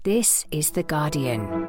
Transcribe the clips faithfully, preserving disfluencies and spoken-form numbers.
This is The Guardian.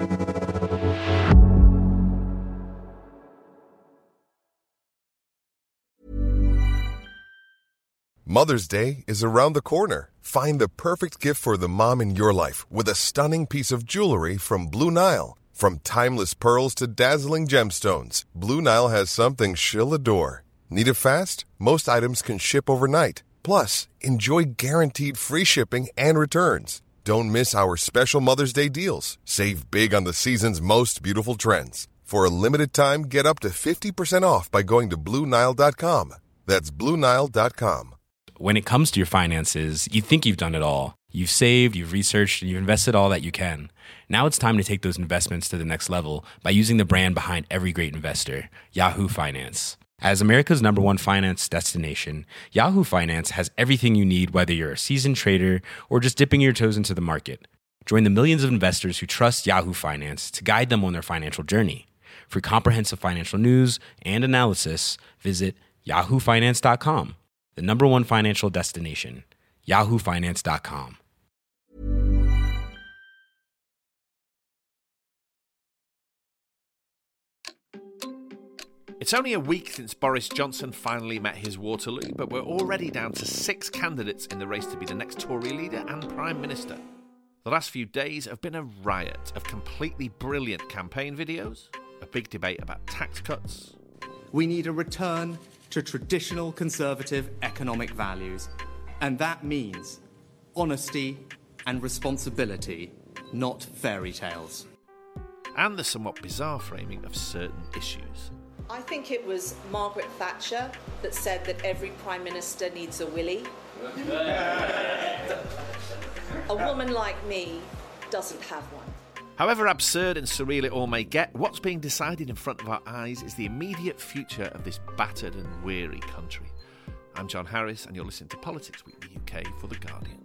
Mother's Day is around the corner. Find the perfect gift for the mom in your life with a stunning piece of jewelry from Blue Nile. From timeless pearls to dazzling gemstones, Blue Nile has something she'll adore. Need it fast? Most items can ship overnight. Plus, enjoy guaranteed free shipping and returns. Don't miss our special Mother's Day deals. Save big on the season's most beautiful trends. For a limited time, get up to fifty percent off by going to Blue Nile dot com. That's Blue Nile dot com. When it comes to your finances, you think you've done it all. You've saved, you've researched, and you've invested all that you can. Now it's time to take those investments to the next level by using the brand behind every great investor, Yahoo Finance. As America's number one finance destination, Yahoo Finance has everything you need, whether you're a seasoned trader or just dipping your toes into the market. Join the millions of investors who trust Yahoo Finance to guide them on their financial journey. For comprehensive financial news and analysis, visit yahoo finance dot com, the number one financial destination, yahoo finance dot com. It's only a week since Boris Johnson finally met his Waterloo, but we're already down to six candidates in the race to be the next Tory leader and Prime Minister. The last few days have been a riot of completely brilliant campaign videos, a big debate about tax cuts. We need a return to traditional Conservative economic values, and that means honesty and responsibility, not fairy tales. And the somewhat bizarre framing of certain issues. I think it was Margaret Thatcher that said that every Prime Minister needs a willy. A woman like me doesn't have one. However absurd and surreal it all may get, what's being decided in front of our eyes is the immediate future of this battered and weary country. I'm John Harris, and you're listening to Politics Weekly U K for The Guardian.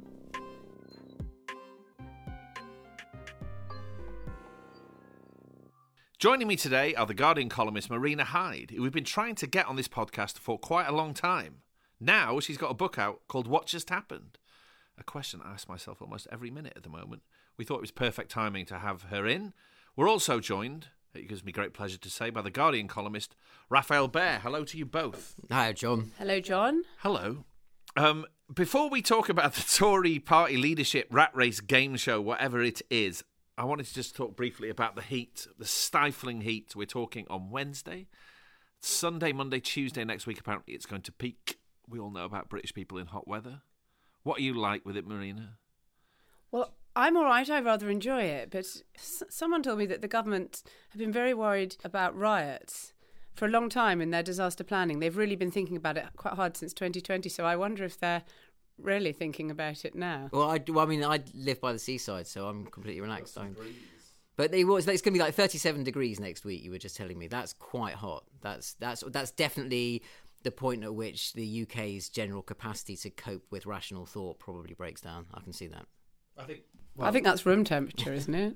Joining me today are The Guardian columnist Marina Hyde, who we've been trying to get on this podcast for quite a long time. Now she's got a book out called What Just Happened? A question I ask myself almost every minute at the moment. We thought it was perfect timing to have her in. We're also joined, it gives me great pleasure to say, by The Guardian columnist Rafael Behr. Hello to you both. Hi, John. Hello, John. Hello. Um, before we talk about the Tory party leadership rat race game show, whatever it is, I wanted to just talk briefly about the heat, the stifling heat. We're talking on Wednesday, Sunday, Monday, Tuesday next week. Apparently it's going to peak. We all know about British people in hot weather. What are you like with it, Marina? Well, I'm all right. I rather enjoy it. But s- someone told me that the government have been very worried about riots for a long time in their disaster planning. They've really been thinking about it quite hard since twenty twenty. So I wonder if they're really thinking about it now. Well, I, well, I mean, I live by the seaside, so I'm completely relaxed. I'm, but it was, it's going to be like thirty-seven degrees next week. You were just telling me that's quite hot. That's that's that's definitely the point at which the U K's general capacity to cope with rational thought probably breaks down. I can see that. I think. Well, I think that's room temperature, isn't it?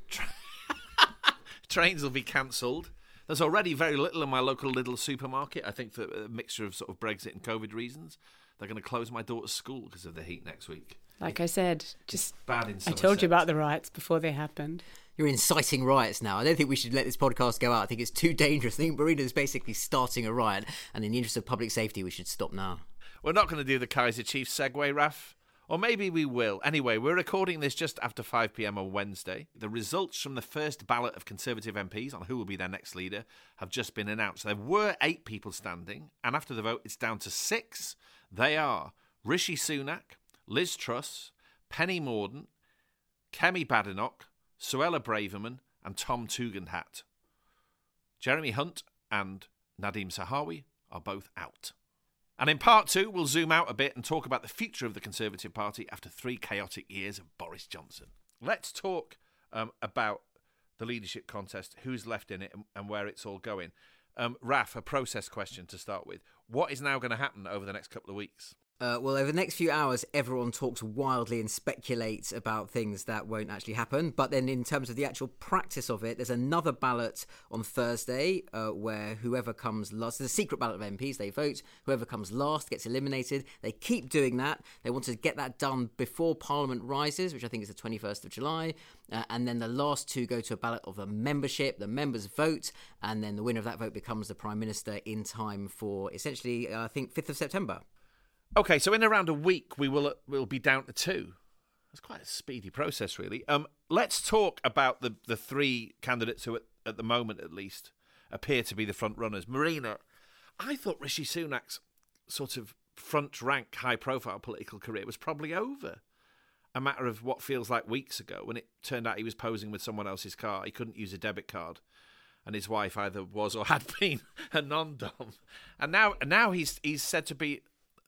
Trains will be cancelled. There's already very little in my local Lidl supermarket. I think for a mixture of sort of Brexit and COVID reasons. They're going to close my daughter's school because of the heat next week. Like I said, just bad in I told you about the riots before they happened. You're inciting riots now. I don't think we should let this podcast go out. I think it's too dangerous. I think Marina's basically starting a riot, and in the interest of public safety, we should stop now. We're not going to do the Kaiser Chiefs segue, Raf. Or maybe we will. Anyway, we're recording this just after five p.m. on Wednesday. The results from the first ballot of Conservative M Ps on who will be their next leader have just been announced. There were eight people standing, and after the vote, it's down to six. They are Rishi Sunak, Liz Truss, Penny Mordaunt, Kemi Badenoch, Suella Braverman and Tom Tugendhat. Jeremy Hunt and Nadhim Zahawi are both out. And in part two, we'll zoom out a bit and talk about the future of the Conservative Party after three chaotic years of Boris Johnson. Let's talk um, about the leadership contest, who's left in it and, and where it's all going. Um, Raf, a process question to start with. What is now going to happen over the next couple of weeks? Uh, well, over the next few hours, everyone talks wildly and speculates about things that won't actually happen. But then in terms of the actual practice of it, there's another ballot on Thursday uh, where whoever comes last, there's a secret ballot of M Ps, they vote. Whoever comes last gets eliminated. They keep doing that. They want to get that done before Parliament rises, which I think is the twenty-first of July. Uh, and then the last two go to a ballot of a membership. The members vote, and then the winner of that vote becomes the Prime Minister in time for essentially, uh, I think, fifth of September. Okay, so in around a week, we will will be down to two. It's quite a speedy process, really. Um, let's talk about the, the three candidates who, at, at the moment at least, appear to be the front runners. Marina, I thought Rishi Sunak's sort of front-rank, high-profile political career was probably over. A matter of what feels like weeks ago, when it turned out he was posing with someone else's car. He couldn't use a debit card, and his wife either was or had been a non-dom. And now, now he's he's said to be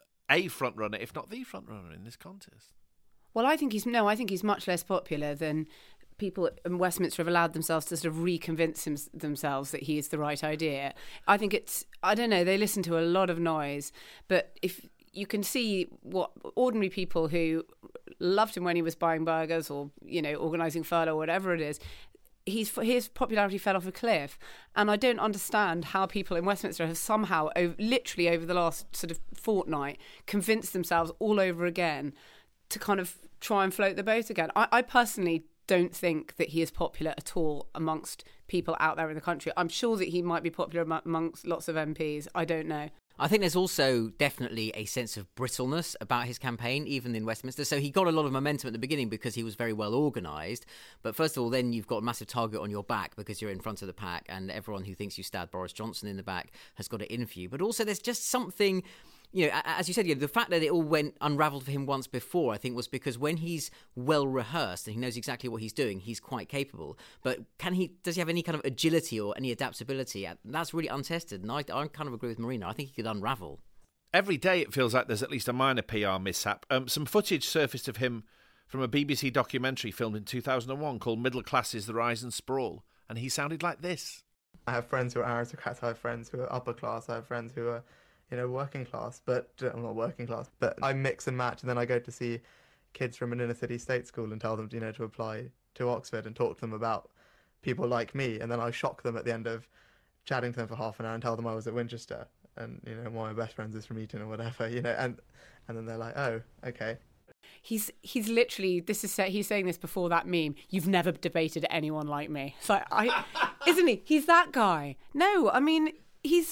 a front runner, if not the front runner in this contest. Well, I think he's no. I think he's much less popular than people in Westminster have allowed themselves to sort of reconvince him, themselves that he is the right idea. I think it's. I don't know. They listen to a lot of noise, but if you can see what ordinary people who loved him when he was buying burgers or, you know, organising furlough or whatever it is, He's, his popularity fell off a cliff, and I don't understand how people in Westminster have somehow, over, literally over the last sort of fortnight, convinced themselves all over again to kind of try and float the boat again. I, I personally don't think that he is popular at all amongst people out there in the country. I'm sure that he might be popular amongst lots of M Ps. I don't know. I think there's also definitely a sense of brittleness about his campaign, even in Westminster. So he got a lot of momentum at the beginning because he was very well organised. But first of all, then you've got a massive target on your back because you're in front of the pack, and everyone who thinks you stabbed Boris Johnson in the back has got it in for you. But also there's just something, you know, as you said, you know, the fact that it all went unravelled for him once before, I think, was because when he's well rehearsed and he knows exactly what he's doing, he's quite capable. But can he? Does he have any kind of agility or any adaptability? That's really untested. And I, I kind of agree with Marina. I think he could unravel. Every day it feels like there's at least a minor P R mishap. Um, some footage surfaced of him from a B B C documentary filmed in two thousand one called Middle Class is the Rise and Sprawl. And he sounded like this. I have friends who are aristocrats. I have friends who are upper class. I have friends who are, you know, working class, but I'm not working class, but I mix and match, and then I go to see kids from an inner city state school and tell them, you know, to apply to Oxford and talk to them about people like me, and then I shock them at the end of chatting to them for half an hour and tell them I was at Winchester, and, you know, one of my best friends is from Eton or whatever, you know, and and then they're like, oh, okay. He's he's literally this is he's saying this before that meme. You've never debated anyone like me. It's like, I, isn't he? He's that guy. No, I mean he's.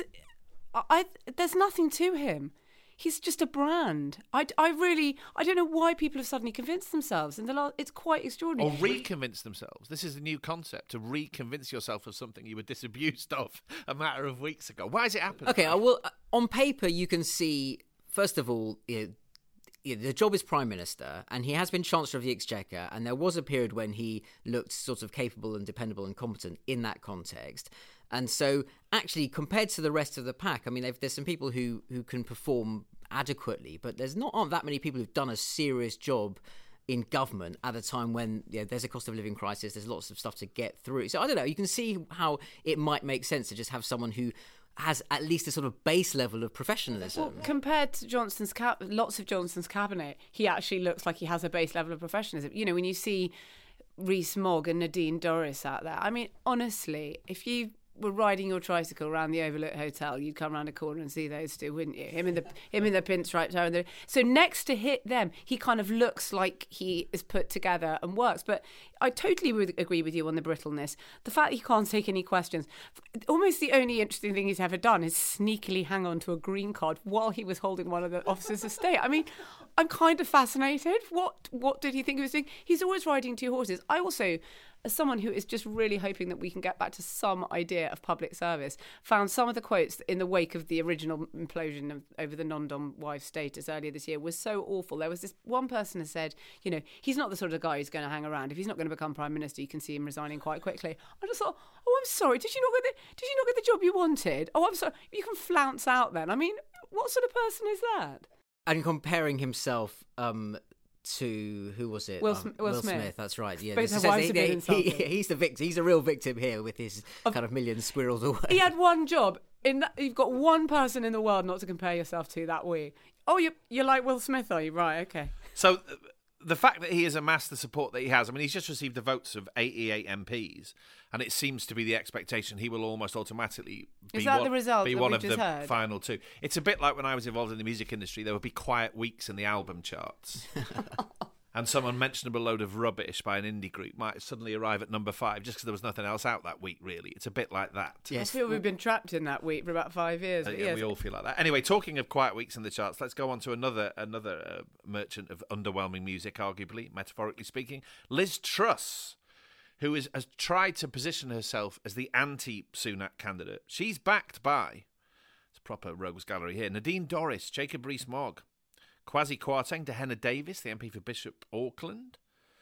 I there's nothing to him. He's just a brand. I, I really I don't know why people have suddenly convinced themselves. And the last, it's quite extraordinary. Or reconvince themselves. This is a new concept, to reconvince yourself of something you were disabused of a matter of weeks ago. Why has it happened? Okay, I will. On paper, you can see. First of all, you know, you know, the job is Prime Minister, and he has been Chancellor of the Exchequer, and there was a period when he looked sort of capable and dependable and competent in that context. And so, actually, compared to the rest of the pack, I mean, there's some people who, who can perform adequately, but there's not aren't that many people who've done a serious job in government at a time when, you know, there's a cost of living crisis, there's lots of stuff to get through. So, I don't know, you can see how it might make sense to just have someone who has at least a sort of base level of professionalism. Well, compared to Johnson's cap, lots of Johnson's cabinet, he actually looks like he has a base level of professionalism. You know, when you see Rees-Mogg and Nadine Dorries out there, I mean, honestly, if you were riding your tricycle around the Overlook Hotel, you'd come around a corner and see those two, wouldn't you? Him in the him in the pinstripe tie. And the, so next to hit them, he kind of looks like he is put together and works. But I totally would agree with you on the brittleness. The fact that he can't take any questions. Almost the only interesting thing he's ever done is sneakily hang on to a green card while he was holding one of the officers of state. I mean, I'm kind of fascinated. What what did he think he was doing? He's always riding two horses. I also, as someone who is just really hoping that we can get back to some idea of public service, found some of the quotes in the wake of the original implosion of, over the non-dom wife status earlier this year was so awful. There was this one person who said, you know, he's not the sort of guy who's going to hang around. If he's not going to become Prime Minister, you can see him resigning quite quickly. I just thought, oh, I'm sorry, did you not get the, did you not get the job you wanted? Oh, I'm sorry, you can flounce out then. I mean, what sort of person is that? And comparing himself um, to, who was it? Will, um, Will, Will Smith. Smith. That's right. Yeah, Both this their is- wives have been he- insulted. he's the victim. He's a real victim here with his kind of million squirrels away. He had one job. In that, you've got one person in the world not to compare yourself to that week. Oh, you you like Will Smith, are you? Right, okay. So uh, the fact that he has amassed the support that he has, I mean, he's just received the votes of eighty-eight M Ps, and it seems to be the expectation he will almost automatically be Is that one, the result be that one we've of just the heard? final two. It's a bit like when I was involved in the music industry, there would be quiet weeks in the album charts. And some unmentionable load of rubbish by an indie group might suddenly arrive at number five just because there was nothing else out that week, really. It's a bit like that. I feel we've been trapped in that week for about five years. Uh, but yeah, yes. we all feel like that. Anyway, talking of quiet weeks in the charts, let's go on to another another uh, merchant of underwhelming music, arguably, metaphorically speaking, Liz Truss, who is, has tried to position herself as the anti-Sunak candidate. She's backed by, it's a proper rogues gallery here, Nadine Dorries, Jacob Rees-Mogg, Kwasi Kwarteng, Dehenna Davis, the M P for Bishop Auckland.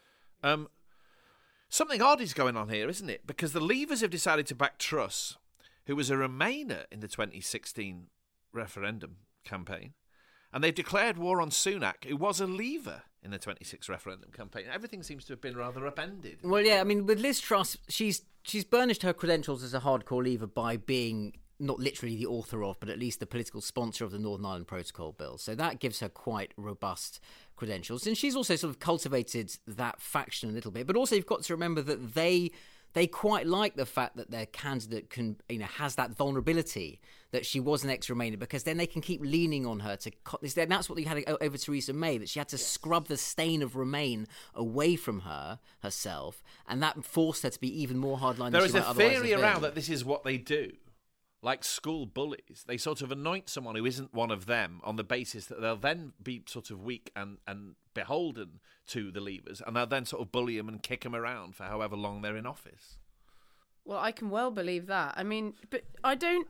Um, something odd is going on here, isn't it? Because the Leavers have decided to back Truss, who was a Remainer in the twenty sixteen referendum campaign, and they've declared war on Sunak, who was a Leaver in the twenty-six referendum campaign. Everything seems to have been rather upended. Well, yeah, I mean, with Liz Truss, she's she's burnished her credentials as a hardcore Leaver by being not literally the author of, but at least the political sponsor of the Northern Ireland Protocol Bill. So that gives her quite robust credentials. And she's also sort of cultivated that faction a little bit. But also you've got to remember that they they quite like the fact that their candidate can, you know, has that vulnerability that she was an ex-Remainer, because then they can keep leaning on her to. And that's what you had over Theresa May, that she had to yes. scrub the stain of Remain away from her herself, and that forced her to be even more hardline. There than is she a might otherwise theory have around been. that this is what they do. Like school bullies, they sort of anoint someone who isn't one of them on the basis that they'll then be sort of weak and, and beholden to the Leavers, and they'll then sort of bully them and kick them around for however long they're in office. Well, I can well believe that. I mean, but I don't...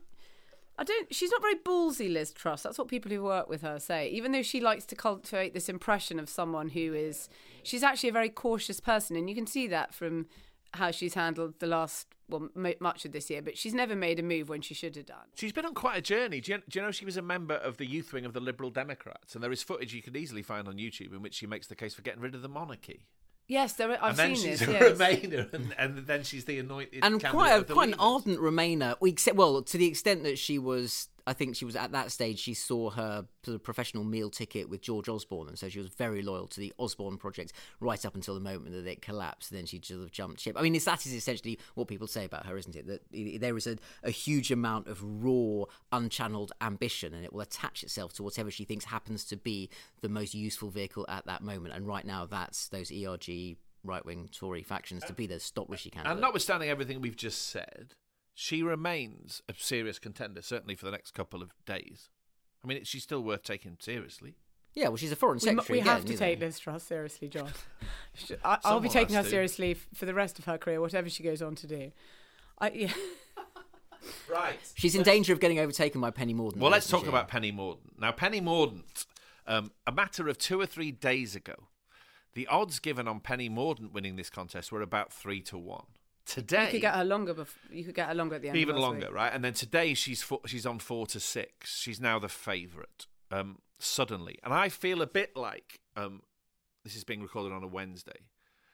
I don't. She's not very ballsy, Liz Truss. That's what people who work with her say. Even though she likes to cultivate this impression of someone who is... She's actually a very cautious person, and you can see that from how she's handled the last... well, m- much of this year, but she's never made a move when she should have done. She's been on quite a journey. Do you, do you know she was a member of the youth wing of the Liberal Democrats? And there is footage you could easily find on YouTube in which she makes the case for getting rid of the monarchy. Yes, there are, I've and then seen she's this. a Yes. Remainer, and, and then she's the anointed and candidate quite a, of the quite an Leavers. ardent Remainer. We except, well, to the extent that she was, I think she was at that stage. She saw her sort of professional meal ticket with George Osborne, and so she was very loyal to the Osborne project right up until the moment that it collapsed. And then she sort of jumped ship. I mean, it's, that is essentially what people say about her, isn't it? That there is a, a huge amount of raw, unchanneled ambition, and it will attach itself to whatever she thinks happens to be the most useful vehicle at that moment. And right now, that's those E R G right-wing Tory factions to be the stop Rishi candidate. And notwithstanding everything we've just said, she remains a serious contender, certainly for the next couple of days. I mean, she's still worth taking seriously. Yeah, well, she's a foreign We, secretary. we again, have to you take know. Liz Truss seriously, John. I, I'll Someone be taking her has to. seriously f- for the rest of her career, whatever she goes on to do. I, yeah. Right. She's in danger of getting overtaken by Penny Mordaunt. Well, let's isn't talk she? about Penny Mordaunt. Now, Penny Mordaunt, um, a matter of two or three days ago, the odds given on Penny Mordaunt winning this contest were about three to one. Today, You could get her longer. Bef- you could get her longer at the end. even of last longer, week. right? And then today she's four, she's on four to six. She's now the favourite. Um, suddenly, and I feel a bit like um, this is being recorded on a Wednesday.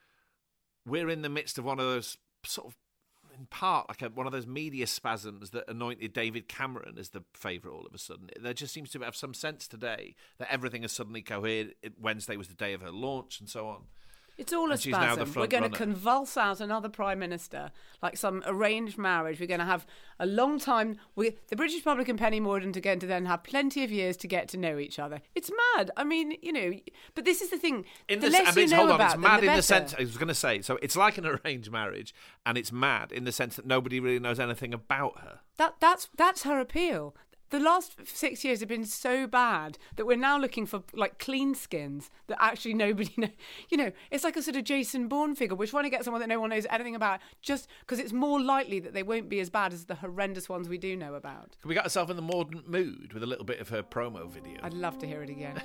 We're in the midst of one of those sort of, in part, like a, one of those media spasms that anointed David Cameron as the favourite all of a sudden. There just seems to have some sense today that everything has suddenly cohered. It, Wednesday was the day of her launch and so on. It's all a And she's now the spasm. We're front going to runner. convulse out another prime minister, like some arranged marriage. We're going to have a long time. We, the British public and Penny Mordaunt are going to then have plenty of years to get to know each other. It's mad. I mean, you know, but this is the thing. In the the, less and you it's, know hold on, about it's them, mad the in the better. sense, I was going to say, so it's like an arranged marriage, and it's mad in the sense that nobody really knows anything about her. That that's that's her appeal. The last six years have been so bad that we're now looking for like clean skins that actually nobody knows. You know, it's like a sort of Jason Bourne figure. We're trying to get someone that no one knows anything about, just because it's more likely that they won't be as bad as the horrendous ones we do know about. We got ourselves in the Mordaunt mood with a little bit of her promo video. I'd love to hear it again.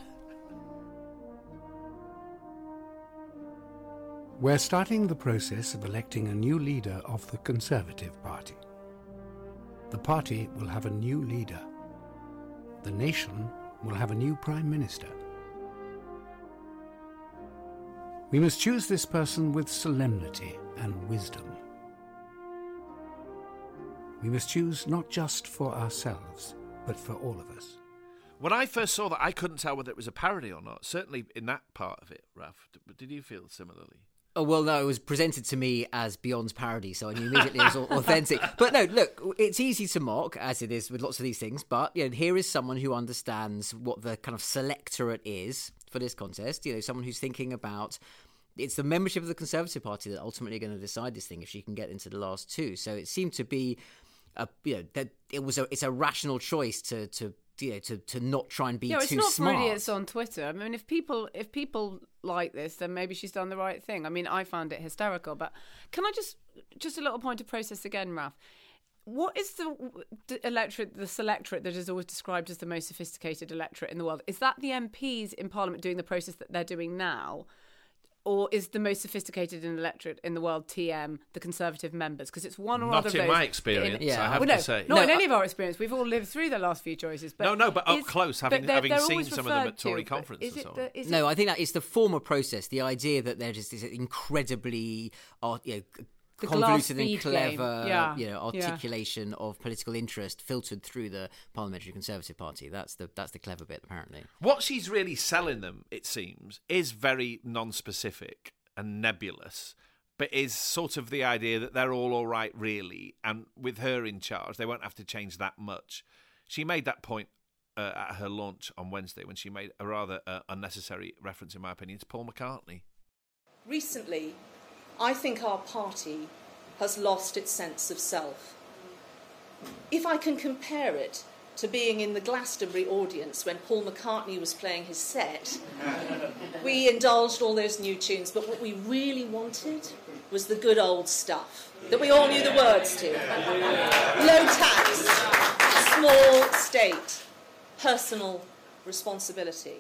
We're starting the process of electing a new leader of the Conservative Party. The party will have a new leader. The nation will have a new Prime Minister. We must choose this person with solemnity and wisdom. We must choose not just for ourselves, but for all of us. When I first saw that, I couldn't tell whether it was a parody or not. Certainly in that part of it, Raf. But did you feel similarly? Oh, well, no, it was presented to me as Beyond's parody, so I knew immediately it was authentic. But no, look, it's easy to mock, as it is with lots of these things, but you know, here is someone who understands what the kind of selectorate is for this contest. You know, someone who's thinking about... It's the membership of the Conservative Party that ultimately are going to decide this thing if she can get into the last two. So it seemed to be, a, you know, that it was a it's a rational choice to to you know to, to not try and be yeah, too it's not smart. for idiots on Twitter. I mean, if people if people like this, then maybe she's done the right thing. I mean, I found it hysterical. But can I just just a little point of process again, Ralph? What is the, the electorate, the selectorate that is always described as the most sophisticated electorate in the world? Is that the M Ps in Parliament doing the process that they're doing now? Or is the most sophisticated in electorate in the world T M, the Conservative members? Because it's one or Not other of in those. my experience, in, I have well, no, to say. Not No, in any I- of our experience. We've all lived through the last few choices. But No, no, but up is- close, having- but they're- having they're seen always some of them at referred Tory to, but conferences is and it so on. the- is No, it- I think that it's the former process. The idea that there is this incredibly, uh, you know, The convoluted and glass-feed clever, game. Yeah. you know, Yeah. articulation of political interest filtered through the Parliamentary Conservative Party. That's the that's the clever bit, apparently. What she's really selling them, it seems, is very non-specific and nebulous, but is sort of the idea that they're all all right, really, and with her in charge, they won't have to change that much. She made that point uh, at her launch on Wednesday when she made a rather uh, unnecessary reference, in my opinion, to Paul McCartney. Recently, I think our party has lost its sense of self. If I can compare it to being in the Glastonbury audience when Paul McCartney was playing his set, we indulged all those new tunes, but what we really wanted was the good old stuff that we all knew the words to. Low tax, small state, personal responsibility.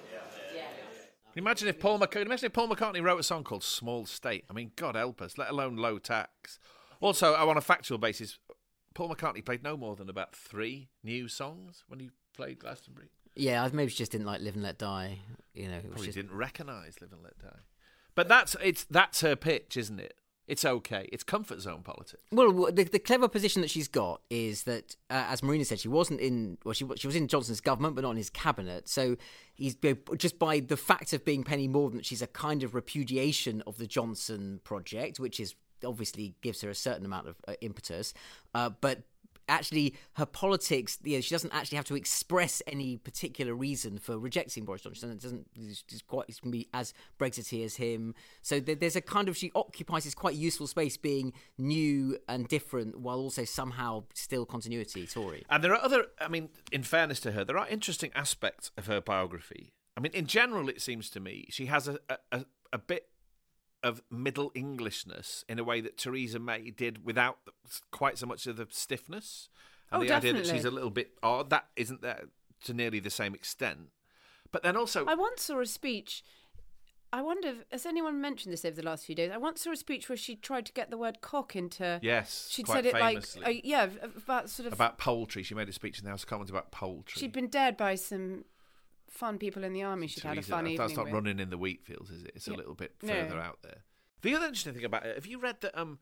Can you imagine if Paul McCartney, imagine if Paul McCartney wrote a song called Small State? I mean, God help us, let alone Low Tax. Also, on a factual basis, Paul McCartney played no more than about three new songs when he played Glastonbury. Yeah, I maybe just didn't like Live and Let Die. You know, it was Probably just... didn't recognise Live and Let Die. But that's it's that's her pitch, isn't it? It's okay. It's comfort zone politics. Well, the, the clever position that she's got is that, uh, as Marina said, she wasn't in. Well, she she was in Johnson's government, but not in his cabinet. So he's just by the fact of being Penny Mordaunt, she's a kind of repudiation of the Johnson project, which is obviously gives her a certain amount of uh, impetus. Uh, but actually, her politics, you know, she doesn't actually have to express any particular reason for rejecting Boris Johnson. It doesn't. It's quite. It's be as Brexity as him. So there, there's a kind of she occupies this quite useful space, being new and different, while also somehow still continuity Tory. And there are other. I mean, in fairness to her, there are interesting aspects of her biography. I mean, in general, it seems to me she has a a, a bit of Middle Englishness in a way that Theresa May did without quite so much of the stiffness. And Oh, the idea that definitely. she's a little bit odd, that isn't there to nearly the same extent. But then also... I once saw a speech. I wonder, if, has anyone mentioned this over the last few days? I once saw a speech where she tried to get the word cock into... Yes, She'd quite said it famously. like... Uh, yeah, about sort of... About poultry. She made a speech in the House of Commons about poultry. She'd been dared by some fun people in the army she'd had a Theresa, fun evening that's not with. running in the wheat fields, is it? It's Yeah. a little bit No. further out there. The other interesting thing about it, have you read that um,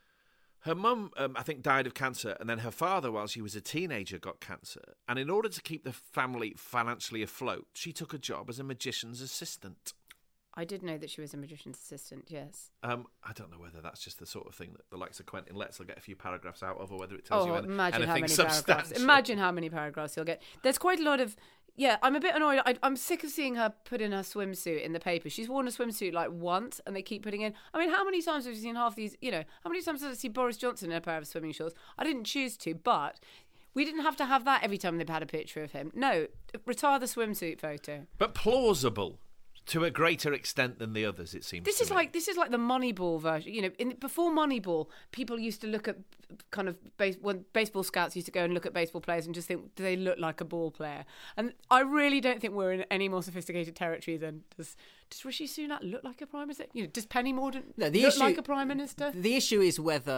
her mum, um, I think, died of cancer, and then her father, while she was a teenager, got cancer. And in order to keep the family financially afloat, she took a job as a magician's assistant. I did know that she was a magician's assistant, yes. Um, I don't know whether that's just the sort of thing that the likes of Quentin Letts will get a few paragraphs out of, or whether it tells Oh, you any, imagine anything how many paragraphs. substantial. Imagine how many paragraphs you'll get. There's quite a lot of... Yeah, I'm a bit annoyed. I, I'm sick of seeing her put in her swimsuit in the paper. She's worn a swimsuit like once, and they keep putting in... I mean, how many times have you seen half these... You know, how many times have I seen Boris Johnson in a pair of swimming shorts? I didn't choose to, but... We didn't have to have that every time they've had a picture of him. No, retire the swimsuit photo. But plausible to a greater extent than the others, it seems. This to is me. like this is like the Moneyball version. You know, in, before Moneyball, people used to look at kind of base, when baseball scouts used to go and look at baseball players and just think, do they look like a ball player? And I really don't think we're in any more sophisticated territory than does. Does Rishi Sunak look like a prime minister? You know, does Penny Mordaunt No, the look issue- like a prime minister? The issue is whether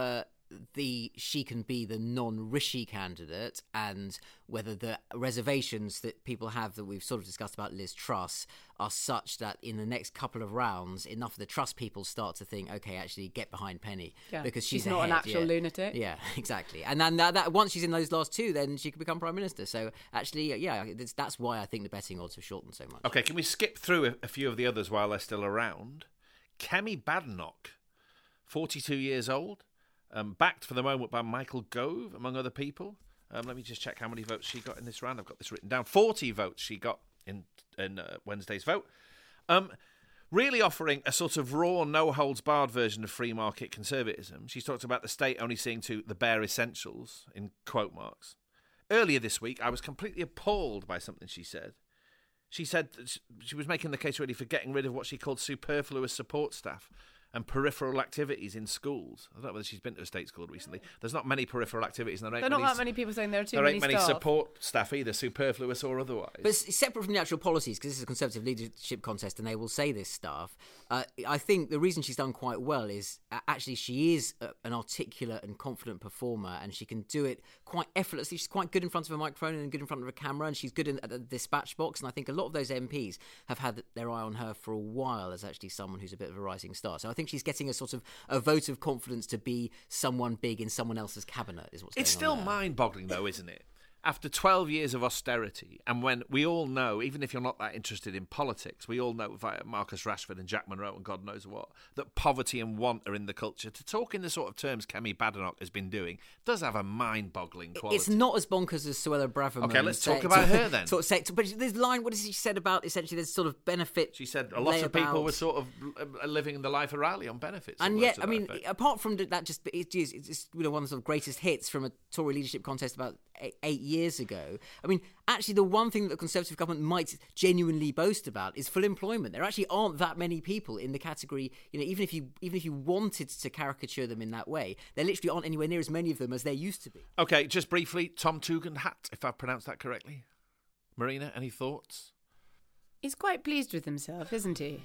the she can be the non-Rishi candidate, and whether the reservations that people have that we've sort of discussed about Liz Truss are such that in the next couple of rounds, enough of the Truss people start to think, okay, actually get behind Penny, yeah. because she's, she's not ahead. an actual yeah. lunatic. Yeah, exactly. And then that, that once she's in those last two, then she could become Prime Minister. So actually, yeah, it's, that's why I think the betting odds have shortened so much. Okay, can we skip through a, a few of the others while they're still around? Kemi Badenoch, forty-two years old, um, backed for the moment by Michael Gove, among other people. Um, let me just check how many votes she got in this round. I've got this written down. forty votes she got in, in uh, Wednesday's vote. Um, really offering a sort of raw, no-holds-barred version of free market conservatism. She's talked about the state only seeing to the bare essentials, in quote marks. Earlier this week, I was completely appalled by something she said. She said that she was making the case really for getting rid of what she called superfluous support staff and peripheral activities in schools. I don't know whether she's been to a state school recently. There's not many peripheral activities. And there ain't there are not many, that many people saying there are too there many ain't many staff. support staff either, superfluous or otherwise. But it's separate from the actual policies, because this is a Conservative leadership contest and they will say this stuff. Uh, I think the reason she's done quite well is uh, actually she is a, an articulate and confident performer, and she can do it quite effortlessly. She's quite good in front of a microphone and good in front of a camera, and she's good in at the dispatch box. And I think a lot of those M Ps have had their eye on her for a while as actually someone who's a bit of a rising star. So I think she's getting a sort of a vote of confidence to be someone big in someone else's cabinet is what's going It's on still there. mind-boggling, though, isn't it? After twelve years of austerity, and when we all know, even if you're not that interested in politics, we all know via Marcus Rashford and Jack Monroe and God knows what, that poverty and want are in the culture. To talk in the sort of terms Kemi Badenoch has been doing does have a mind-boggling quality. It's not as bonkers as Suella Braverman. Okay, let's say- talk about her then. Sort of say, but this line, what has she said about essentially there's sort of benefit? She said a lot of people layabout. were sort of uh, living the life of Raleigh on benefits. And words yet, to I that mean, effect. apart from that, just it's, just, it's just, you know, one of the sort of greatest hits from a Tory leadership contest about eight, eight years ago. I mean, actually, the one thing that the Conservative government might genuinely boast about is full employment. There actually aren't that many people in the category. You know, even if you even if you wanted to caricature them in that way, there literally aren't anywhere near as many of them as there used to be. Okay, just briefly, Tom Tugendhat, if I pronounced that correctly. Marina, any thoughts? He's quite pleased with himself, isn't he?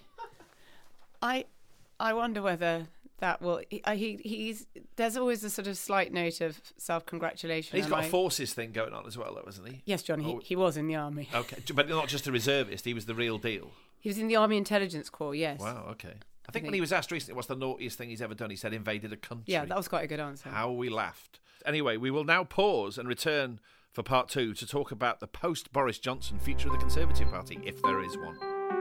I I wonder whether that will. He, he he's there's always a sort of slight note of self-congratulation. He's and got I- a forces thing going on as well, though, hasn't he? Yes, John. He, Oh. he was in the army. Okay, but not just a reservist. He was the real deal. He was in the Army Intelligence Corps. Yes. Wow. Okay. I think, I when think- he was asked recently what's the naughtiest thing he's ever done, he said invaded a country. Yeah, that was quite a good answer. How we laughed. Anyway, we will now pause and return for part two to talk about the post-Boris Johnson future of the Conservative Party, if there is one.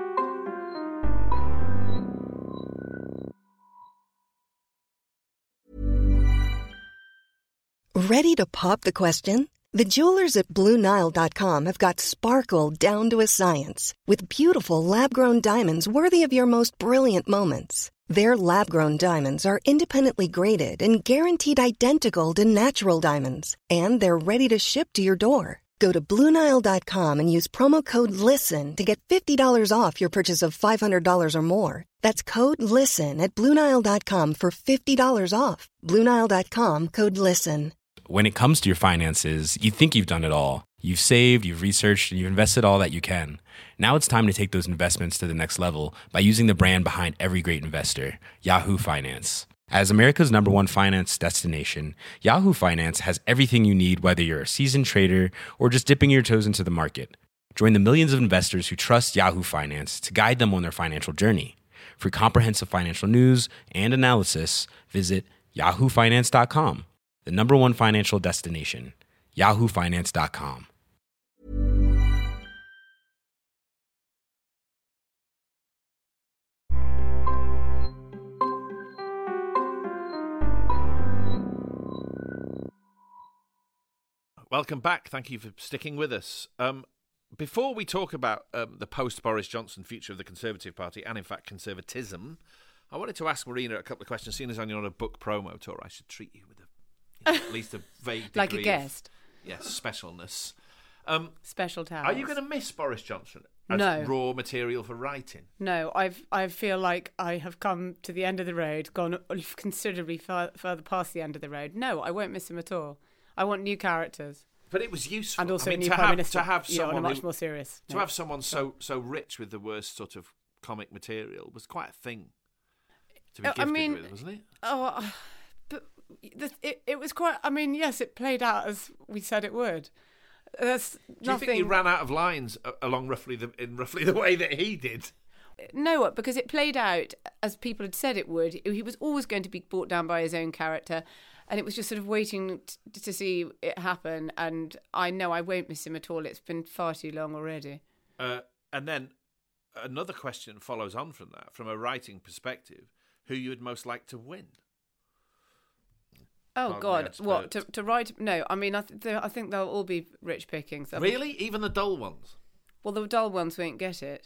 Ready to pop the question? The jewelers at Blue Nile dot com have got sparkle down to a science with beautiful lab-grown diamonds worthy of your most brilliant moments. Their lab-grown diamonds are independently graded and guaranteed identical to natural diamonds, and they're ready to ship to your door. Go to Blue Nile dot com and use promo code LISTEN to get fifty dollars off your purchase of five hundred dollars or more. That's code LISTEN at Blue Nile dot com for fifty dollars off. Blue Nile dot com, code LISTEN. When it comes to your finances, you think you've done it all. You've saved, you've researched, and you've invested all that you can. Now it's time to take those investments to the next level by using the brand behind every great investor, Yahoo Finance. As America's number one finance destination, Yahoo Finance has everything you need, whether you're a seasoned trader or just dipping your toes into the market. Join the millions of investors who trust Yahoo Finance to guide them on their financial journey. For comprehensive financial news and analysis, visit yahoo finance dot com. The number one financial destination, yahoo finance dot com. Welcome back. Thank you for sticking with us. Um, before we talk about um, the post-Boris Johnson future of the Conservative Party and, in fact, conservatism, I wanted to ask Marina a couple of questions. Seeing as I'm on a book promo tour, I should treat you with a, you know, at least a vague degree Like a guest. Of, yes, specialness. Um, Special towels. are you going to miss Boris Johnson as No. raw material for writing? No, I've I feel like I have come to the end of the road, gone considerably far, further past the end of the road. No, I won't miss him at all. I want new characters. But it was useful. And also I mean, a new to Prime have, Minister, to have you know, on a someone much who- more serious To note. have someone so so rich with the worst sort of comic material was quite a thing to be Uh, I gifted mean, with, wasn't it? Oh, uh, but the, it, it was quite. I mean, yes, it played out as we said it would. There's Do nothing. you think he ran out of lines uh, along roughly the in roughly the way that he did? No, because it played out as people had said it would. He was always going to be brought down by his own character, and it was just sort of waiting t- to see it happen. And I know I won't miss him at all. It's been far too long already. Uh, and then another question follows on from that, from a writing perspective: who you would most like to win? Oh God! What to to write? No, I mean I, th- I think they'll all be rich pickings. They'll Really, be... even the dull ones? Well, the dull ones won't get it.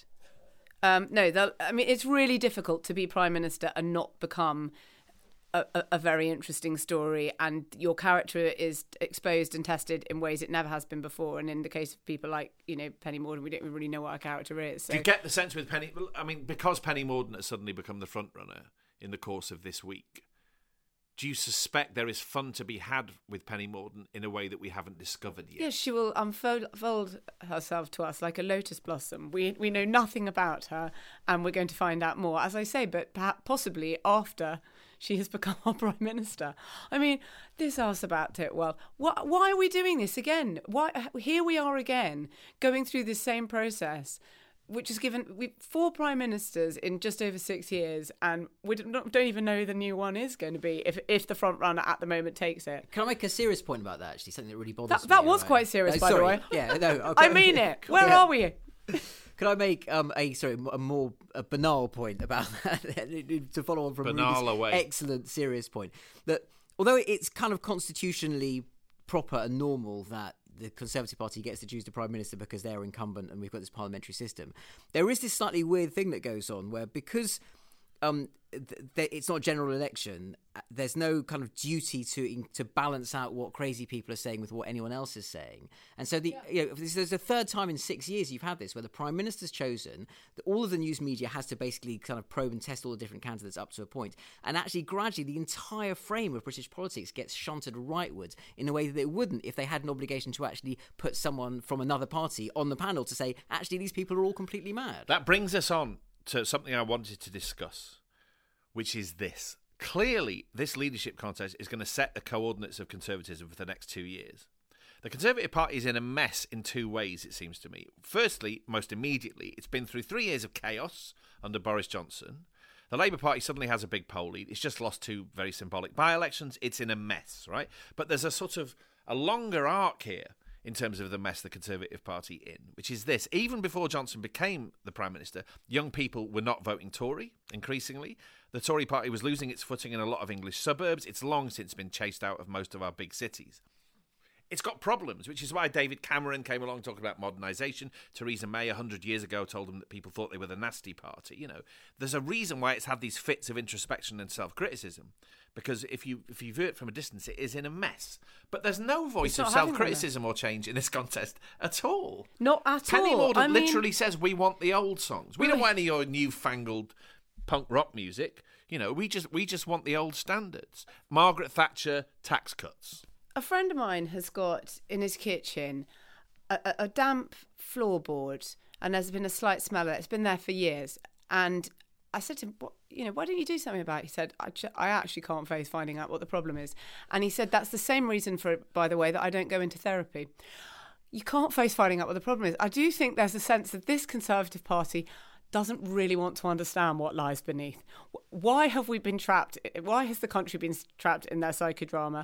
Um, no, they'll, I mean it's really difficult to be prime minister and not become a, a, a very interesting story, and your character is exposed and tested in ways it never has been before. And in the case of people like you know Penny Mordaunt, we don't really know what our character is. So. Do you get the sense with Penny? I mean, because Penny Mordaunt has suddenly become the front runner in the course of this week. Do you suspect there is fun to be had with Penny Mordaunt in a way that we haven't discovered yet? Yes, she will unfold unfold herself to us like a lotus blossom. We we know nothing about her, and we're going to find out more, as I say, but perhaps possibly after she has become our Prime Minister. I mean, this asks about Titwell. Why, why are we doing this again? Why here we are again, going through this same process, which has given we four prime ministers in just over six years, and we don't, don't even know who the new one is going to be if if the front runner at the moment takes it. Can I make a serious point about that? Actually, something that really bothers that, me. That was right? quite serious, no, by sorry. the way. Yeah, no, okay. I mean it. Where yeah. are we? Can I make um, a sorry a more a banal point about that to follow on from Banal Rudy's away. excellent serious point that although it's kind of constitutionally proper and normal that the Conservative Party gets to choose the Prime Minister because they're incumbent and we've got this parliamentary system, there is this slightly weird thing that goes on where because um, th- th- it's not a general election, there's no kind of duty to to balance out what crazy people are saying with what anyone else is saying. And so the yeah. you know, there's a third time in six years you've had this where the Prime Minister's chosen, that all of the news media has to basically kind of probe and test all the different candidates up to a point. And actually gradually the entire frame of British politics gets shunted rightwards in a way that it wouldn't if they had an obligation to actually put someone from another party on the panel to say, actually, these people are all completely mad. That brings us on to something I wanted to discuss, which is this. Clearly, this leadership contest is going to set the coordinates of conservatism for the next two years. The Conservative Party is in a mess in two ways, it seems to me. Firstly, most immediately, it's been through three years of chaos under Boris Johnson. The Labour Party suddenly has a big poll lead. It's just lost two very symbolic by-elections. It's in a mess, right? But there's a sort of a longer arc here in terms of the mess the Conservative Party in, which is this. Even before Johnson became the Prime Minister, young people were not voting Tory, increasingly. The Tory party was losing its footing in a lot of English suburbs. It's long since been chased out of most of our big cities. It's got problems, which is why David Cameron came along talking about modernisation. Theresa May, a hundred years ago, told them that people thought they were the nasty party. You know, there's a reason why it's had these fits of introspection and self-criticism, because if you if you view it from a distance, it is in a mess. But there's no voice of self-criticism or change in this contest at all. Not at Penny all. Mordaunt I mean... literally says, we want the old songs. We Really? don't want any of your newfangled punk rock music. You know, we just we just want the old standards. Margaret Thatcher, tax cuts. A friend of mine has got in his kitchen a, a, a damp floorboard, and there's been a slight smell of it. It's been there for years. And I said to him, what, you know, why don't you do something about it? He said, I, ch- I actually can't face finding out what the problem is. And he said, that's the same reason for it, by the way, that I don't go into therapy. You can't face finding out what the problem is. I do think there's a sense that this Conservative Party doesn't really want to understand what lies beneath. Why have we been trapped? Why has the country been trapped in their psychodrama?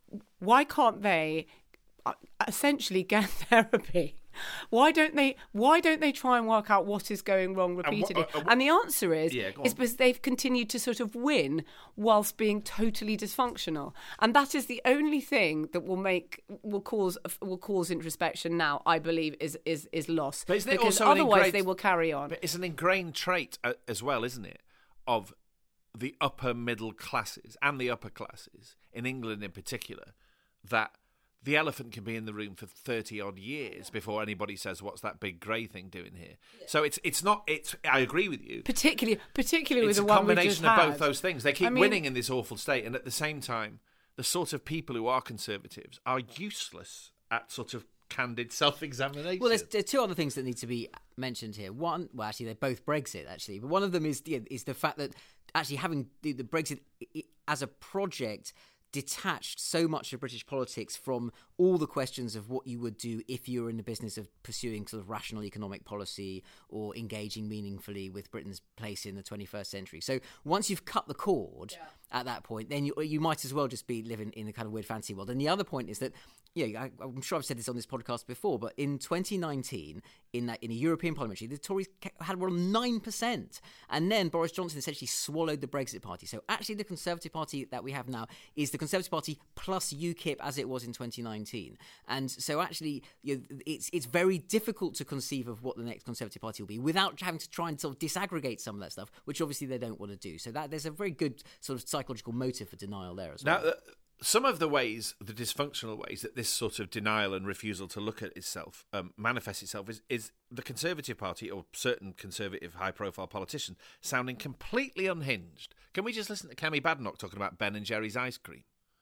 Why can't they essentially get therapy? Why don't they? Why don't they try and work out what is going wrong repeatedly? And, uh, uh, and the answer is, yeah, is because they've continued to sort of win whilst being totally dysfunctional, and that is the only thing that will make will cause will cause introspection. Now, I believe is is is lost but isn't it because also otherwise ingrained, they will carry on. But it's an ingrained trait uh, as well, isn't it, of the upper middle classes and the upper classes in England in particular, that the elephant can be in the room for thirty odd years before anybody says, what's that big grey thing doing here? Yeah. So it's it's not it's I agree with you. Particularly particularly it's with the a one we just combination of had. both those things. They keep I mean, winning in this awful state, and at the same time the sort of people who are conservatives are useless at sort of candid self-examination. Well, there's, there's two other things that need to be mentioned here. One, well, actually, they're both Brexit, actually. But one of them is, is the fact that actually having the, the Brexit as a project detached so much of British politics from all the questions of what you would do if you were in the business of pursuing sort of rational economic policy or engaging meaningfully with Britain's place in the twenty-first century. So once you've cut the cord yeah. at that point, then you you might as well just be living in a kind of weird fantasy world. And the other point is that, yeah, you know, I, I'm sure I've said this on this podcast before, but in twenty nineteen, in that in a European parliamentary, the Tories had around nine percent, and then Boris Johnson essentially swallowed the Brexit Party. So actually, the Conservative Party that we have now is the Conservative Party plus UKIP as it was in twenty nineteen. And so actually, you know, it's it's very difficult to conceive of what the next Conservative Party will be without having to try and sort of disaggregate some of that stuff, which obviously they don't want to do. So that there's a very good sort of psychological motive for denial there as well. Now, uh, some of the ways, the dysfunctional ways that this sort of denial and refusal to look at itself um, manifests itself is, is the Conservative Party or certain Conservative high-profile politicians sounding completely unhinged. Can we just listen to Kemi Badenoch talking about Ben and Jerry's ice cream?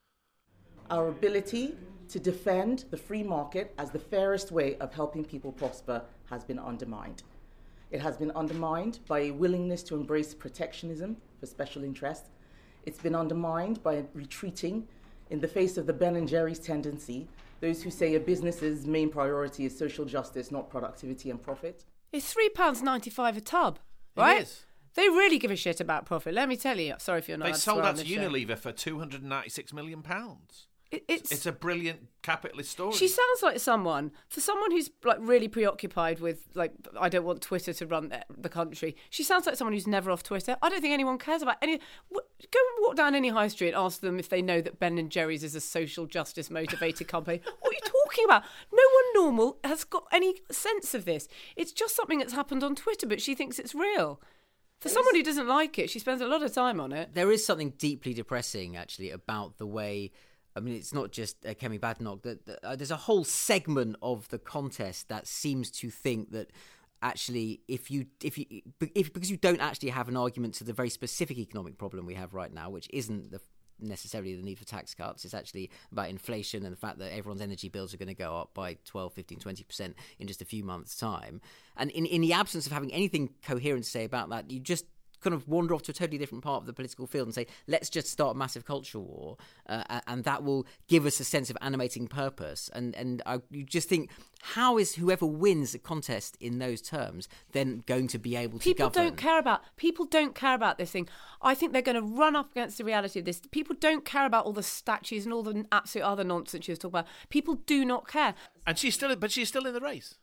Our ability to defend the free market as the fairest way of helping people prosper has been undermined. It has been undermined by a willingness to embrace protectionism for special interests. It's been undermined by retreating in the face of the Ben and Jerry's tendency, those who say a business's main priority is social justice, not productivity and profit. It's three pounds ninety-five a tub, right? It is. They really give a shit about profit, let me tell you. Sorry if you're not. They sold out to Unilever for two hundred ninety-six million pounds. It, it's, it's a brilliant capitalist story. She sounds like someone, for someone who's like really preoccupied with, like, I don't want Twitter to run the, the country. She sounds like someone who's never off Twitter. I don't think anyone cares about any. Go and walk down any high street and ask them if they know that Ben and Jerry's is a social justice motivated company. What are you talking about? No one normal has got any sense of this. It's just something that's happened on Twitter, but she thinks it's real. For someone who doesn't like it, she spends a lot of time on it. There is something deeply depressing, actually, about the way. I mean, it's not just uh, Kemi Badenoch. That, that uh, there's a whole segment of the contest that seems to think that actually, if you, if you, if because you don't actually have an argument to the very specific economic problem we have right now, which isn't the, necessarily the need for tax cuts. It's actually about inflation and the fact that everyone's energy bills are going to go up by twelve, fifteen, twenty percent in just a few months' time. And in, in the absence of having anything coherent to say about that, you just kind of wander off to a totally different part of the political field and say, let's just start a massive culture war, uh, and that will give us a sense of animating purpose. And and I, you just think, how is whoever wins a contest in those terms then going to be able to people govern? don't care about people don't care about this thing. I think they're going to run up against the reality of this. People don't care about all the statues and all the absolute other nonsense she was talking about. People do not care. And she's still, but she's still in the race.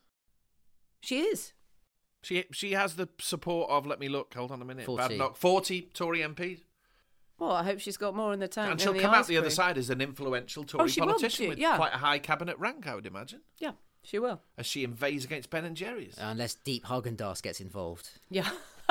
She is. She she has the support of, let me look, hold on a minute, forty, Badenoch, forty Tory M Ps. Well, I hope she's got more in the tank. And she'll the come out the cream. other side as an influential Tory oh, she politician will, with yeah. quite a high cabinet rank, I would imagine. Yeah, she will. As she invades against Ben and Jerry's. Unless Deep Haagen-Dazs gets involved. Yeah.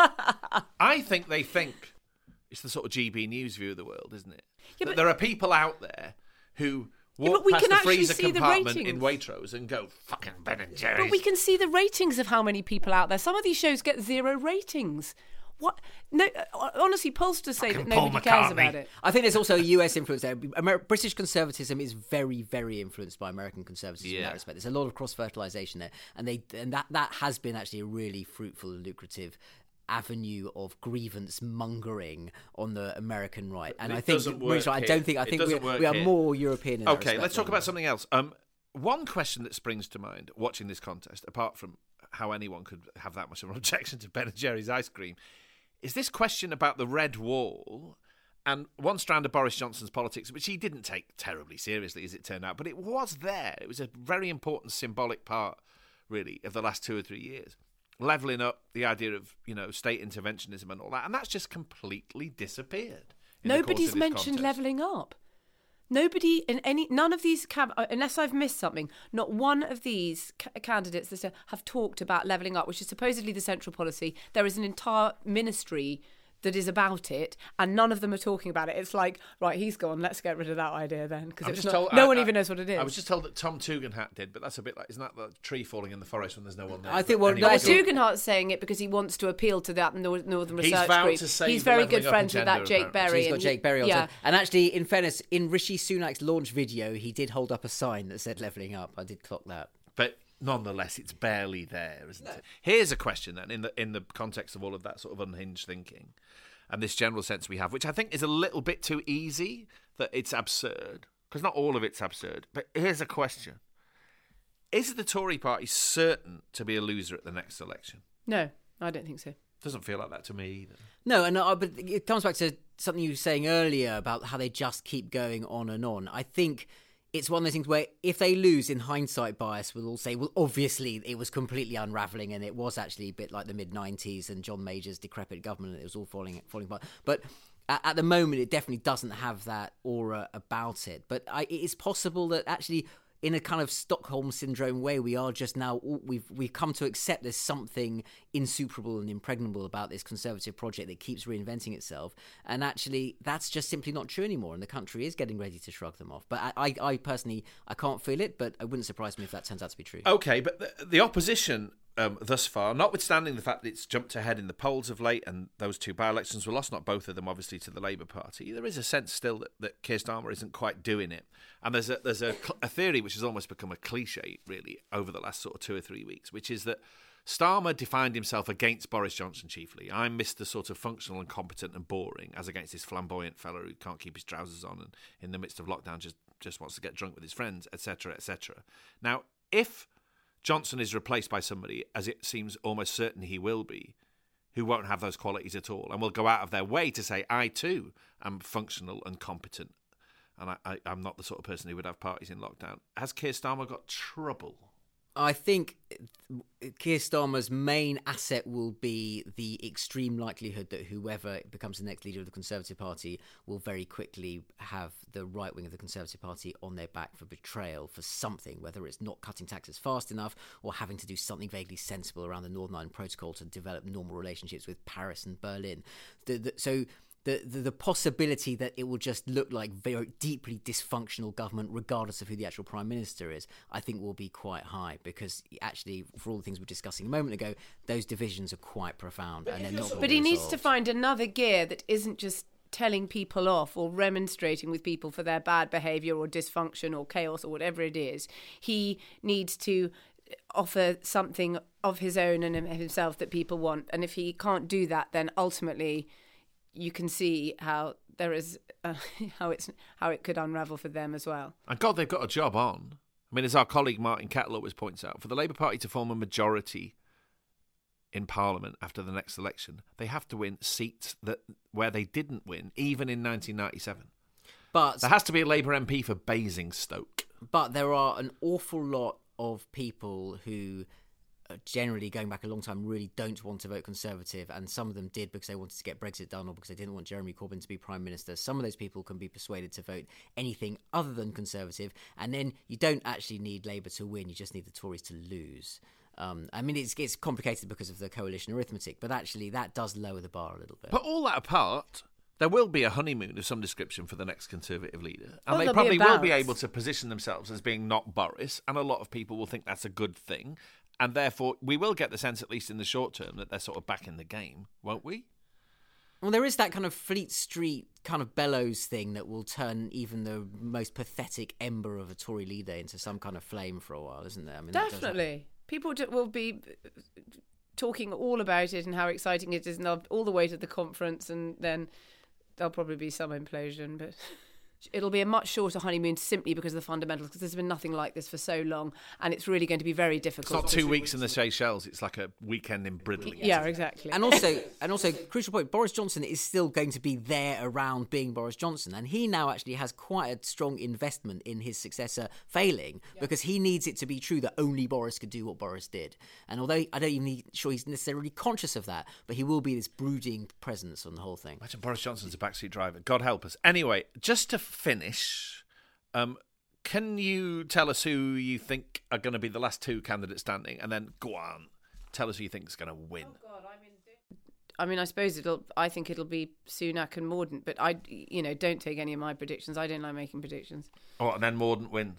I think they think it's the sort of G B News view of the world, isn't it? Yeah, that but there are people out there who Yeah, walk but we past can the actually freezer see the compartment in ratings. Waitrose and go, fucking Ben and Jerry's. But we can see the ratings of how many people out there. Some of these shows get zero ratings. What? No, uh, honestly, pollsters say Fucking that Paul nobody cares McCartney. about it. I think there's also a U S influence there. Amer- British conservatism is very, very influenced by American conservatism in Yeah. that respect. There's a lot of cross-fertilisation there, and they and that, that has been actually a really fruitful and lucrative avenue of grievance mongering on the American right. And It I think doesn't Marie's work right. I here. don't think I It think doesn't we work we are here. more European in that Okay, respect let's talk than- about something else. Um, one question that springs to mind watching this contest, apart from how anyone could have that much of an objection to Ben and Jerry's ice cream, is this question about the red wall and one strand of Boris Johnson's politics, which he didn't take terribly seriously, as it turned out, but it was there. It was a very important symbolic part, really, of the last two or three years. Levelling up the idea of, you know, state interventionism and all that, and that's just completely disappeared. in the course Nobody's of this mentioned contest. levelling up. Nobody in any none of these cab- uh, unless I've missed something, not one of these ca- candidates that have talked about levelling up, which is supposedly the central policy. There is an entire ministry that is about it, and none of them are talking about it. It's like, right, he's gone, let's get rid of that idea then, because I'm it's just not, told- no I- one I- even knows what it is. I was just told that Tom Tugendhat did, but that's a bit like, isn't that the tree falling in the forest when there's no one there? I think, well, Anyway, Well, no, go on. Tugendhat's saying it because he wants to appeal to that Nor- Northern He's Research vowed Group. to save He's the very levelling good up friends with agenda, that Jake apparently. Berry. He's got and Jake he- Berry on yeah. top. And actually, in fairness, in Rishi Sunak's launch video, he did hold up a sign that said levelling up. I did clock that. But nonetheless, it's barely there, isn't it? Here's a question then, in the in the context of all of that sort of unhinged thinking, and this general sense we have, which I think is a little bit too easy, that it's absurd, because not all of it's absurd, but here's a question. Is the Tory party certain to be a loser at the next election? No, I don't think so. Doesn't feel like that to me either. No, and uh, but it comes back to something you were saying earlier about how they just keep going on and on. I think it's one of those things where if they lose, in hindsight bias, we'll all say, well, obviously it was completely unravelling and it was actually a bit like the mid nineties and John Major's decrepit government and it was all falling falling apart. But at, at the moment, it definitely doesn't have that aura about it. But I, it is possible that actually, in a kind of Stockholm syndrome way, we are just now we've we've come to accept there's something insuperable and impregnable about this Conservative project that keeps reinventing itself, and actually that's just simply not true anymore, and the country is getting ready to shrug them off. But I, I, I personally I can't feel it, but it wouldn't surprise me if that turns out to be true. Okay, but the, the opposition um, thus far, notwithstanding the fact that it's jumped ahead in the polls of late, and those two by-elections were lost, not both of them obviously to the Labour Party, there is a sense still that, that Keir Starmer isn't quite doing it. And there's a there's a, a theory which has almost become a cliche, really, over the last sort of two or three weeks, which is that Starmer defined himself against Boris Johnson chiefly. I'm Mister sort of functional and competent and boring, as against this flamboyant fellow who can't keep his trousers on and in the midst of lockdown just, just wants to get drunk with his friends, et cetera, et cetera. Now, if Johnson is replaced by somebody, as it seems almost certain he will be, who won't have those qualities at all, and will go out of their way to say, I too am functional and competent, and I, I, I'm not the sort of person who would have parties in lockdown. Has Keir Starmer got trouble? I think Keir Starmer's main asset will be the extreme likelihood that whoever becomes the next leader of the Conservative Party will very quickly have the right wing of the Conservative Party on their back for betrayal for something, whether it's not cutting taxes fast enough or having to do something vaguely sensible around the Northern Ireland Protocol to develop normal relationships with Paris and Berlin. The, the, so... The, the the possibility that it will just look like very deeply dysfunctional government, regardless of who the actual Prime Minister is, I think will be quite high, because actually, for all the things we were discussing a moment ago, those divisions are quite profound. But, and they're not but he resolved. needs to find another gear that isn't just telling people off or remonstrating with people for their bad behaviour or dysfunction or chaos or whatever it is. He needs to offer something of his own and himself that people want. And if he can't do that, then ultimately you can see how there is uh, how it's how it could unravel for them as well. And God, they've got a job on. I mean, as our colleague Martin Kettle always points out, for the Labour Party to form a majority in Parliament after the next election, they have to win seats that where they didn't win, even in nineteen ninety-seven. But there has to be a Labour M P for Basingstoke. But there are an awful lot of people who, generally going back a long time, really don't want to vote Conservative, and some of them did because they wanted to get Brexit done or because they didn't want Jeremy Corbyn to be Prime Minister. Some of those people can be persuaded to vote anything other than Conservative, and then you don't actually need Labour to win, you just need the Tories to lose. Um, I mean, it's, it's complicated because of the coalition arithmetic, but actually that does lower the bar a little bit. But all that apart, there will be a honeymoon of some description for the next Conservative leader. And well, they they'll probably be will about. be able to position themselves as being not Boris, and a lot of people will think that's a good thing. And therefore, we will get the sense, at least in the short term, that they're sort of back in the game, won't we? Well, there is that kind of Fleet Street kind of bellows thing that will turn even the most pathetic ember of a Tory leader into some kind of flame for a while, isn't there? I mean, definitely. People will be talking all about it and how exciting it is, and they'll all the way to the conference, and then there'll probably be some implosion, but it'll be a much shorter honeymoon simply because of the fundamentals, because there's been nothing like this for so long, and it's really going to be very difficult. It's not two weeks in the Seychelles, it's like a weekend in Bridlington. Yeah, exactly. And also, and also, crucial point, Boris Johnson is still going to be there around being Boris Johnson, and he now actually has quite a strong investment in his successor failing, yeah. because he needs it to be true that only Boris could do what Boris did. And although I don't even need, sure he's necessarily conscious of that, but he will be this brooding presence on the whole thing. Imagine Boris Johnson's a backseat driver. God help us. Anyway, just to finish, um, can you tell us who you think are going to be the last two candidates standing, and then go on, tell us who you think is going to win? Oh God, I'm in. I mean, I suppose it'll. I think it'll be Sunak and Mordaunt, but I, you know, don't take any of my predictions. I don't like making predictions. Oh, and then Mordaunt wins.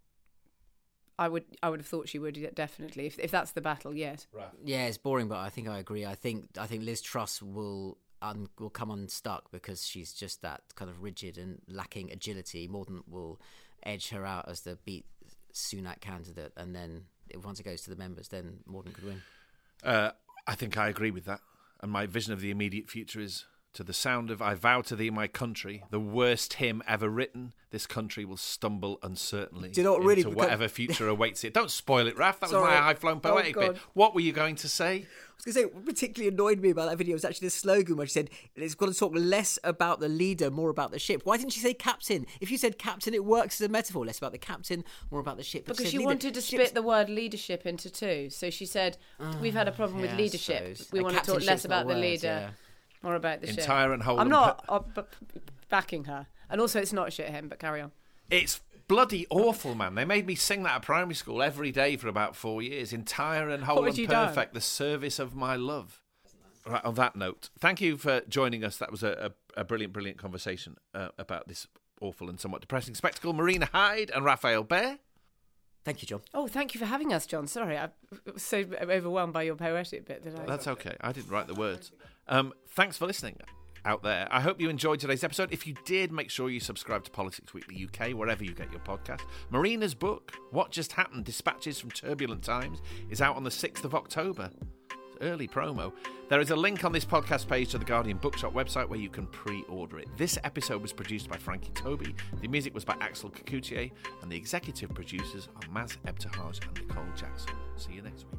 I would, I would have thought she would, definitely. If if that's the battle, yes. Right. Yeah, it's boring, but I think I agree. I think I think Liz Truss will. Un- will come unstuck because she's just that kind of rigid and lacking agility. Mordaunt will edge her out as the beat Sunak candidate, and then if once it goes to the members, then Mordaunt could win. Uh, I think I agree with that, and my vision of the immediate future is To the sound of I Vow to Thee, My Country, the worst hymn ever written, this country will stumble uncertainly Do you know what really into become- whatever future awaits it. Don't spoil it, Raph. That Sorry. was my high-flown poetic Oh, bit. God. What were you going to say? I was going to say, what particularly annoyed me about that video was actually the slogan where she said, it's got to talk less about the leader, more about the ship. Why didn't she say captain? If you said captain, it works as a metaphor. Less about the captain, more about the ship. But Because she she said wanted to leader. split the word leadership into two. So she said, we've had a problem with yeah, I leadership. suppose. We Like, want to talk captainship's less not about the words, leader, yeah. more about the ship. Entire and whole I'm and not uh, b- b- backing her. And also, it's not a shit hymn, but carry on. It's bloody awful, man. They made me sing that at primary school every day for about four years. Entire and whole had and you done? perfect, the service of my love. Right, on that note, thank you for joining us. That was a, a, a brilliant, brilliant conversation uh, about this awful and somewhat depressing spectacle. Marina Hyde and Raphael Bear. Thank you, John. Oh, thank you for having us, John. Sorry, I was so overwhelmed by your poetic bit that I... That's okay. I didn't write the words. Um, thanks for listening out there. I hope you enjoyed today's episode. If you did, make sure you subscribe to Politics Weekly U K, wherever you get your podcast. Marina's book, What Just Happened, Dispatches from Turbulent Times, is out on the sixth of October. It's early promo. There is a link on this podcast page to the Guardian Bookshop website where you can pre-order it. This episode was produced by Frankie Toby. The music was by Axel Kakoutié, and the executive producers are Maz Ebtehaj and Nicole Jackson. See you next week.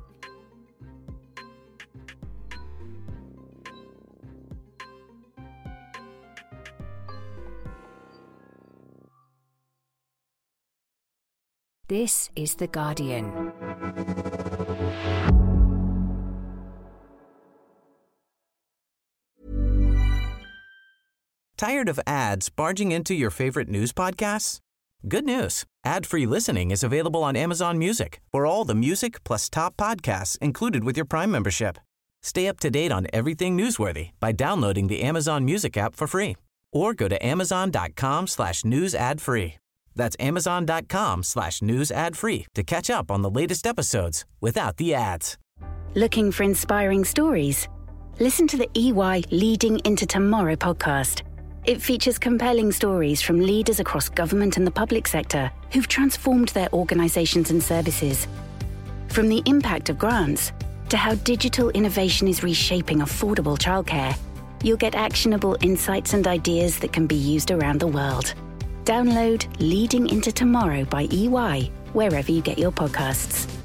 This is The Guardian. Tired of ads barging into your favorite news podcasts? Good news. Ad-free listening is available on Amazon Music for all the music plus top podcasts included with your Prime membership. Stay up to date on everything newsworthy by downloading the Amazon Music app for free or go to amazon.com slash news ad free. That's amazon.com slash news ad free to catch up on the latest episodes without the ads. Looking for inspiring stories? Listen to the E Y Leading Into Tomorrow podcast. It features compelling stories from leaders across government and the public sector who've transformed their organizations and services. From the impact of grants to how digital innovation is reshaping affordable childcare, you'll get actionable insights and ideas that can be used around the world. Download Leading Into Tomorrow by E Y wherever you get your podcasts.